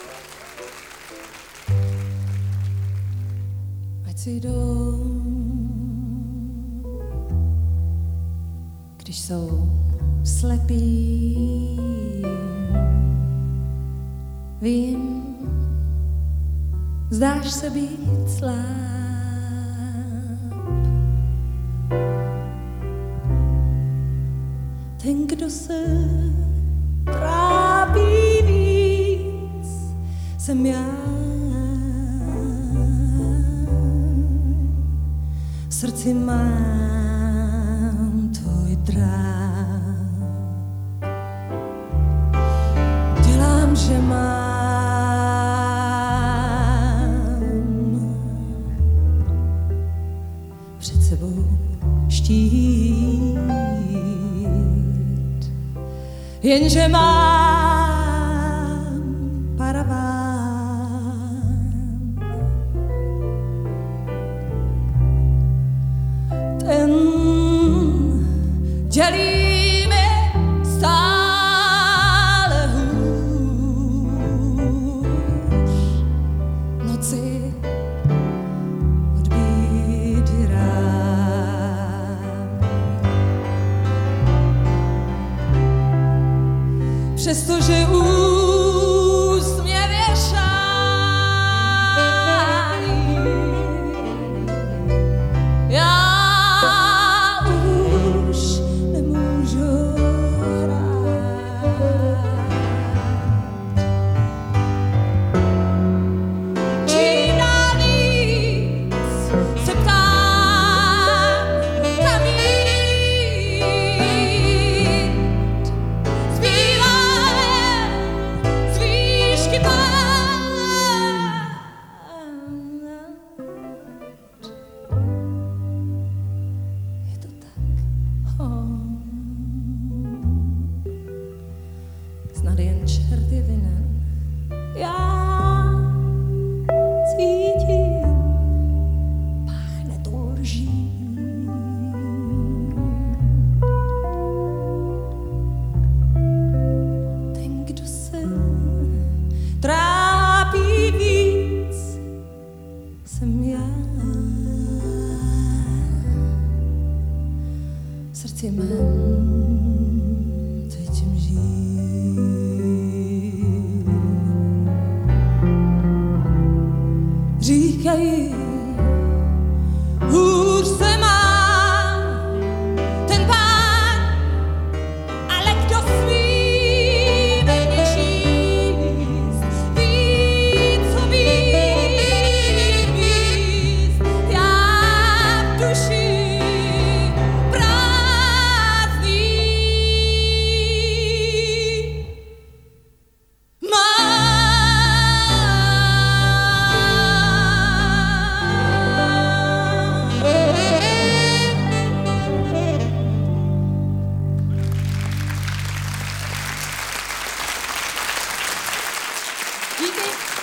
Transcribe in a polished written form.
Ať si jdou, když jsou slepí. Vím, zdáš se být sláb. Ten, kdo se trápí víc, jsem já. V srdci mám tvůj dráp. Dělám, že mám před sebou štít, jenže mám paraván. Ten dělí mi stále hůř noci od bídy rán. Přestože úsměv je šálí, já už nemůžu hrát. Čím dál víc se ptám, kam jít. Zbývá z výšky pát. Je to tak, snad jen čert je vinen. Já cítím, páchne to lží. Ten, kdo se trápí víc, jsem já. V srdci mém teď mží. Říkají, hůř se má ten pán, ale kdo smí ve mně číst, ví, co víc, já v duši prázdný Díky.